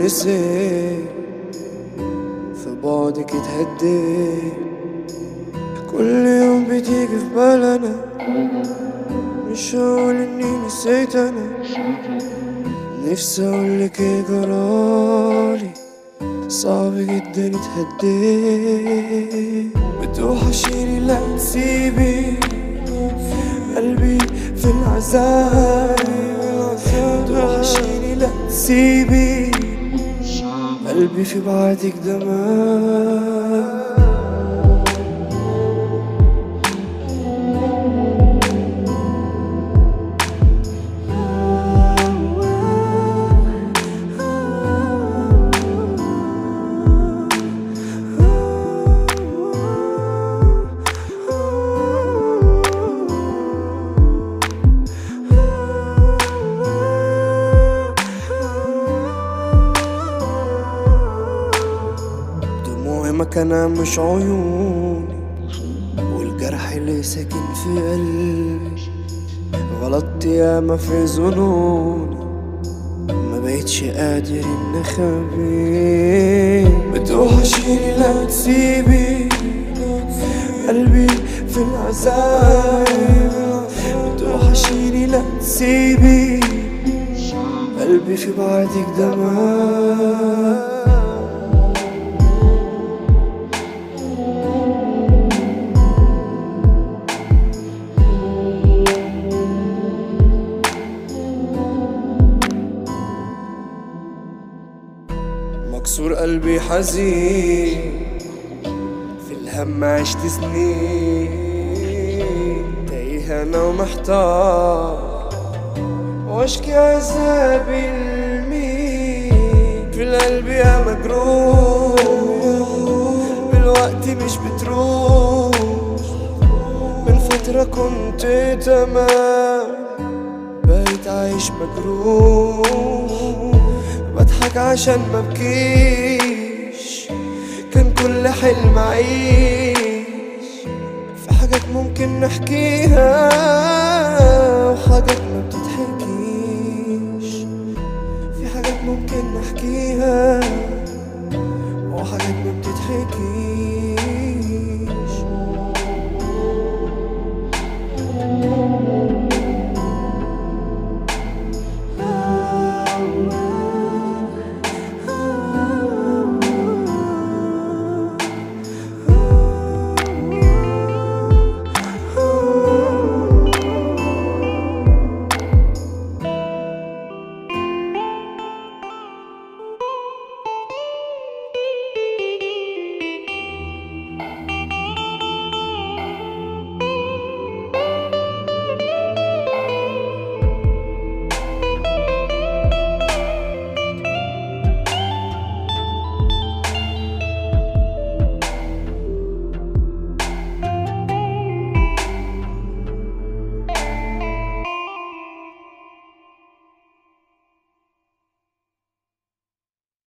نسيت في بعدك اتهديت. كل يوم بتيجي في بالنا، مش هقول اني نسيت انا، نفسي اقولك ايه جرالي، صعب جدا اتهديت. بتوحشيني لا تسيبي قلبي في العذاب، بتوحشيني لا تسيبي قلبي في بعدك دمار. مكانها مش عيوني، والجرح اللي ساكن في قلبي، غلطت ياما في ظنوني، ما بقيتش قادر ان اخبي. بتوحشيني لا تسيبي قلبي في العذاب، بتوحشيني لا تسيبي قلبي في بعدك دمار. مكسور قلبي حزين، في الهم عشت سنين، تايه انا ومحتار، واشكي عذابي لمين؟ في القلب يا مجروح، بالوقت مش بتروح، من فترة كنت تمام، بقيت عايش مجروح، بضحك عشان مبكيش، كان كل حلم عيش. في حاجات ممكن نحكيها وحاجات ما بتتحكيش، في حاجات ممكن نحكيها